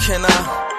Can I?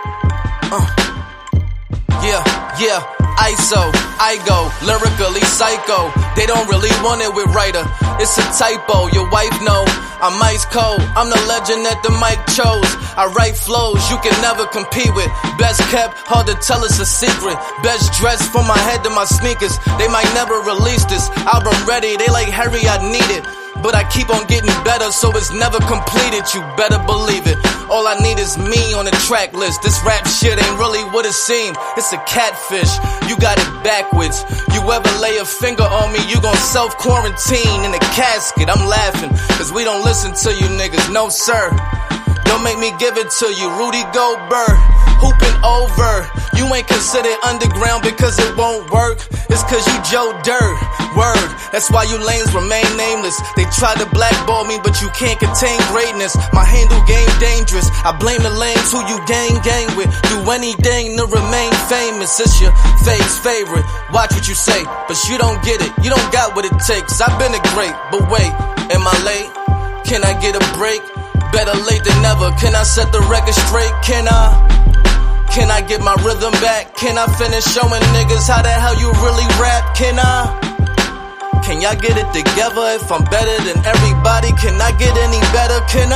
Yeah, ISO, I go, lyrically psycho. They don't really want it with writer, it's a typo. Your wife know, I'm ice cold. I'm the legend that the mic chose. I write flows you can never compete with. Best kept, hard to tell it's a secret. Best dressed from my head to my sneakers. They might never release this album ready, they like Harry, I need it. But I keep on getting better, so it's never completed, you better believe it. All I need is me on the track list. This rap shit ain't really what it seemed. It's a catfish, you got it backwards. You ever lay a finger on me, you gon' self-quarantine in a casket. I'm laughing, cause we don't listen to you niggas, no sir. Don't make me give it to you, Rudy Goldberg, hooping over. You ain't considered underground because it won't work. It's cause you Joe Dirt, word. That's why you lanes remain nameless. They try to blackball me, but you can't contain greatness. My handle game dangerous. I blame the lanes who you gang with. Do anything to remain famous. It's your fade's favorite. Watch what you say, but you don't get it. You don't got what it takes. I've been a great, but wait, am I late? Can I get a break? Better late than never. Can I set the record straight? Can I get my rhythm back? Can I finish showing niggas how the hell you really rap? Can y'all get it together? If I'm better than everybody, can I get any better? Can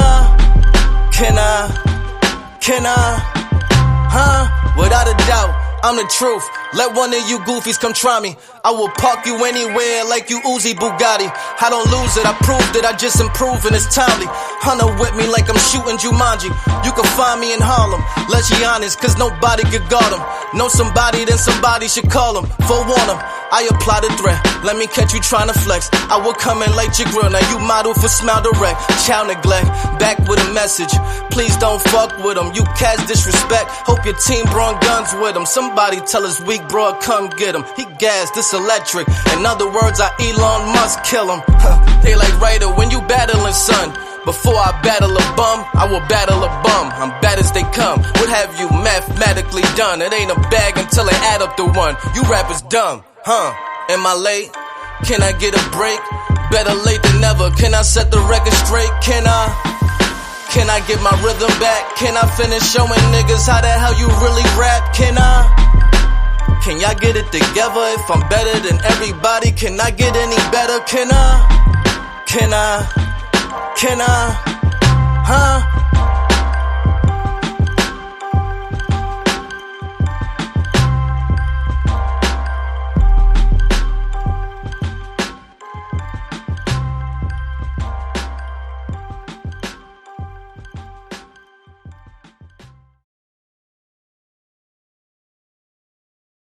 I? Without a doubt, I'm the truth. Let one of you goofies come try me. I will park you anywhere like you Uzi Bugatti. I don't lose it, I proved it, I just improve and it's timely. Hunter with me like I'm shooting Jumanji. You can find me in Harlem, let's be honest, cause nobody could guard him. Know somebody, then somebody should call him. Forewarn him, I apply the threat. Let me catch you trying to flex. I will come in like your grill, now you model for Smile Direct. Child neglect, back with a message. Please don't fuck with him, you cast disrespect. Hope your team brought guns with him. Somebody tell his weak broad, come get him. He gassed, this electric. In other words, I Elon Musk kill him. They like writer when you battling, son. Before I battle a bum, I will battle a bum. I'm bad as they come. What have you mathematically done? It ain't a bag until they add up to one. You rappers dumb, huh? Am I late? Can I get a break? Better late than never. Can I set the record straight? Can I get my rhythm back? Can I finish showing niggas how the hell you really rap? Can y'all get it together? If I'm better than everybody, can I get any better? Can I? Huh?